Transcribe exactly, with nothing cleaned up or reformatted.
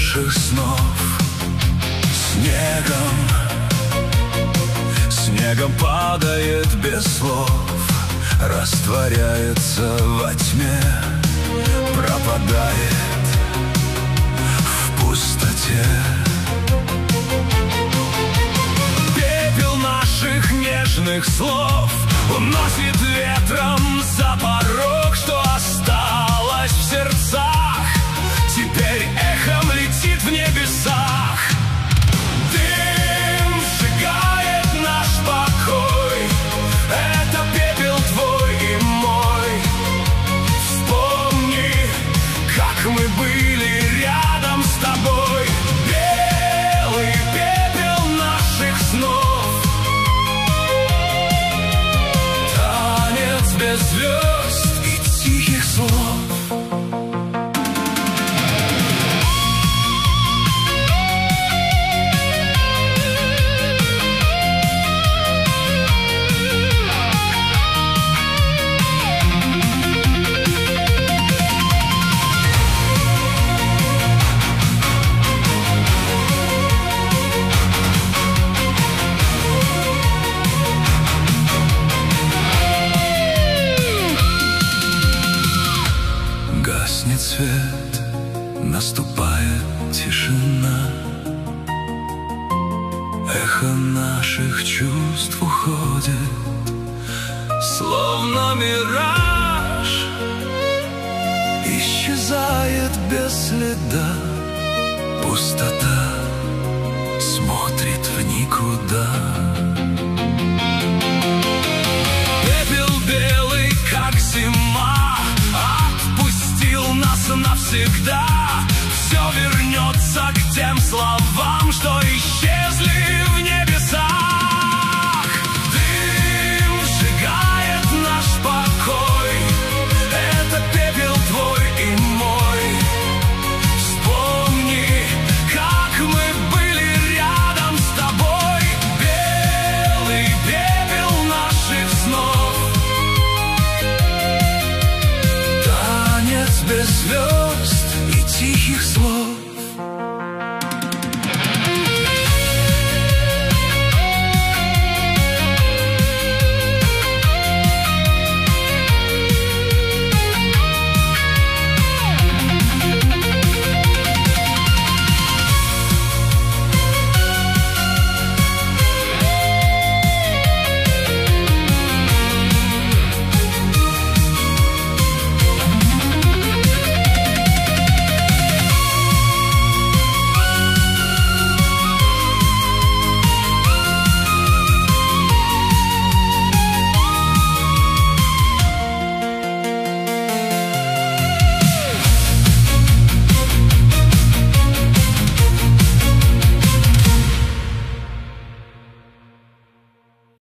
наших снов. Снегом, снегом падает без слов, растворяется во тьме, пропадает в пустоте. Пепел наших нежных слов уносит ветром за порог, что осталось в сердцах, теперь эхом летит в небесах. Дым сжигает наш покой, это пепел твой и мой. Вспомни, как мы были рядом с тобой. Белый пепел наших снов, танец без звезд и тихих слов. Гаснет свет, наступает тишина, эхо наших чувств уходит, словно мираж, исчезает без следа. Пустота смотрит в никуда. Пепел белый, как зима, отпустил нас навсегда. Все вернется к тем словам, что исчезли в небесах. Дым сжигает наш покой, это пепел твой и мой. Вспомни, как мы были рядом с тобой. Белый пепел наших снов, танец без звезд и тихих слов.